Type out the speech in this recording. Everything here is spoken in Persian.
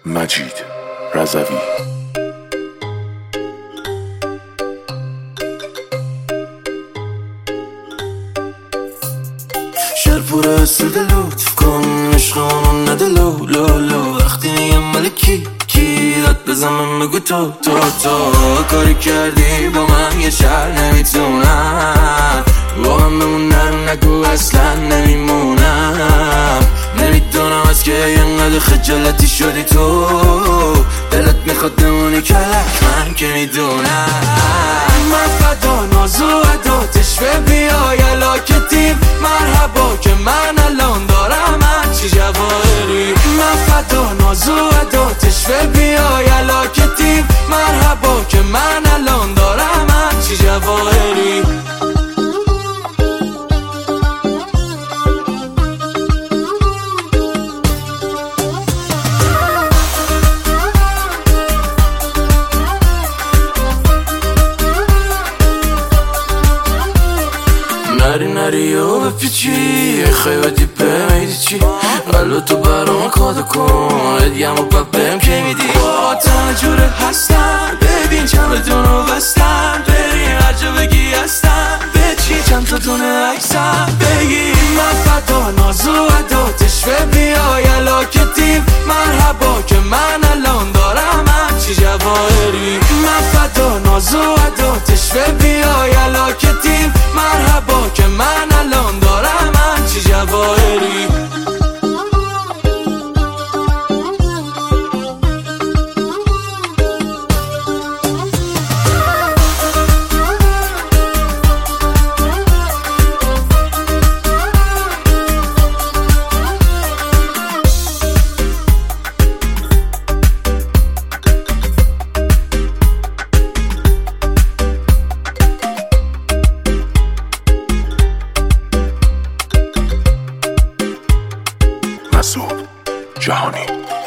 مجید رضوی. شهر پر اسد لطف کن عشقانو نده لو لو لو. وقتی میگم ملکی کی داد بزنم بگو تو کاری کردی با من یه شهر نمیتونم با من بمونم نگو اصلا نمیمونم. نمیدونم از که اینقدر خجالتی شدی تو دلت میخواد بمونی کلک من که میدونم. من فدا ناز و عداتش بیای علاکتیم مرحبا که من الان دارم هرچی جواهری. من فدا ناز و عداتش بیای علاکتیم مرحبا که من الان دارم هرچی جواهری. نری و بپیچی خیلی بمیدی چی قلو تو برام کادا کن ادیم و ببیم که میدی با تنه جوره هستم. ببین چند دونو بستم بریم هر جا بگی هستم بچی چند تا دونه عکسم بگی. من فدا ناز و عداتش بیای علاکتیم مرحبا که من الان دارم هرچی جواهری. من فدا ناز و عداتش بیای علاکتیم مرحبا که من الان دارم هرچی جواهری. مسعود جهانی.